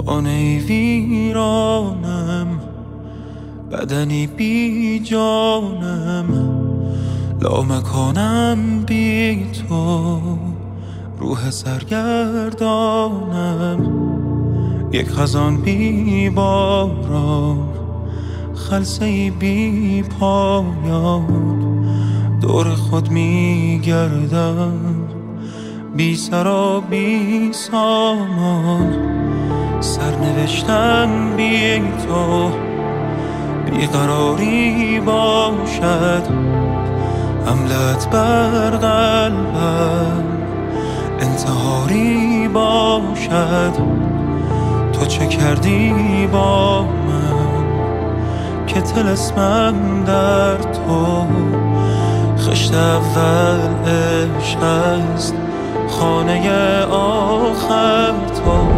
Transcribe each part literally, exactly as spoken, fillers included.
خانه ویرانم، بدنی بی جانم، لامکانم بی تو، روح سرگردانم، یک خزان بی باران، خلسه‌ای بی پایان، دور خود می گردم، بی سر و بی سامان، سرنوشتم بی تو، بیقراری باشد، حملت بر قلبم انتحاری باشد. تو چه کردی با من که طلسمم در تو، خشت اول عشق است، خانه آخر تو.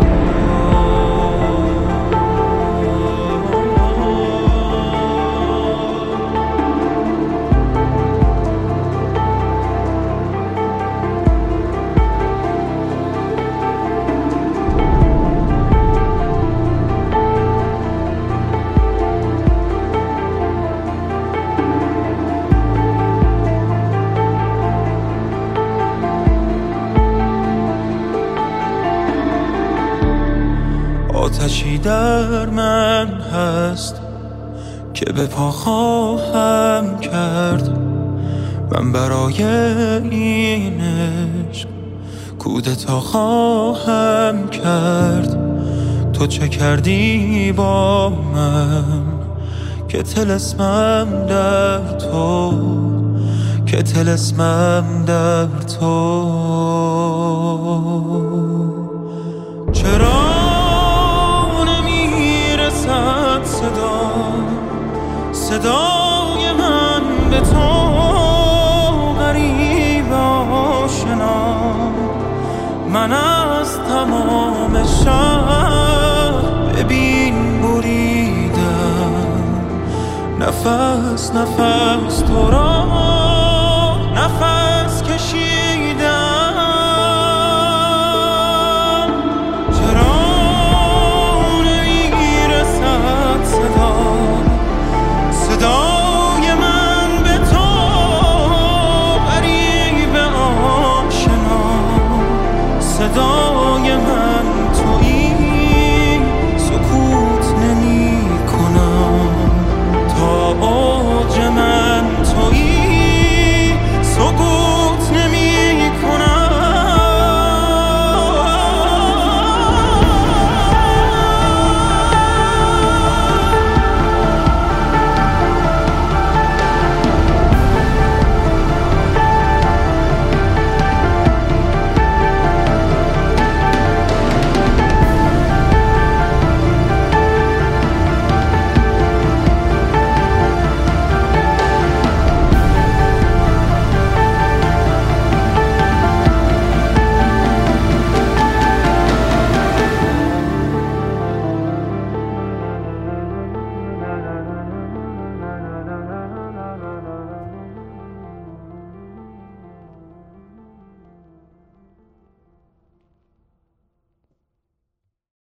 آتشی در من هست که به پا خواهم کرد، من برای این عشق کودتا خواهم کرد. تو چه کردی با من که طلسمم در تو، که طلسمم در تو. چرا صدا صدای من به تو غریب آشنا، من از تمام شهر ببین بریدم، نفس نفس تو را نفس کشید.